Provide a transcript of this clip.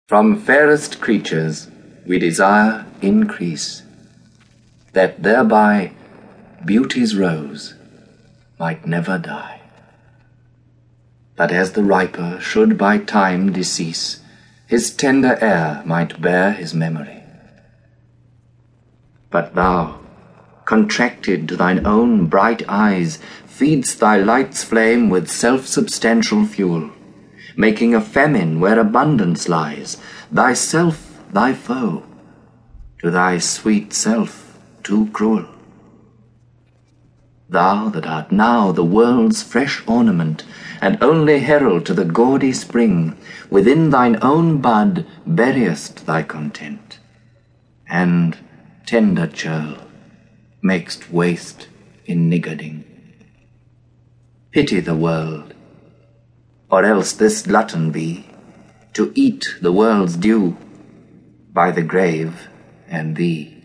From fairest creatures we desire increase, that thereby beauty's rose might never die. But as the riper should by time decease, his tender air might bear his memory. But thou, contracted to thine own bright eyes, feed'st thy light's flame with self-substantial fuel, making a famine where abundance lies, thyself thy foe, to thy sweet self too cruel. Thou that art now the world's fresh ornament, and only herald to the gaudy spring, within thine own bud buryest thy content, and, tender churl, mak'st waste in niggarding. Pity the world, or else this glutton be, to eat the world's due by the grave and thee.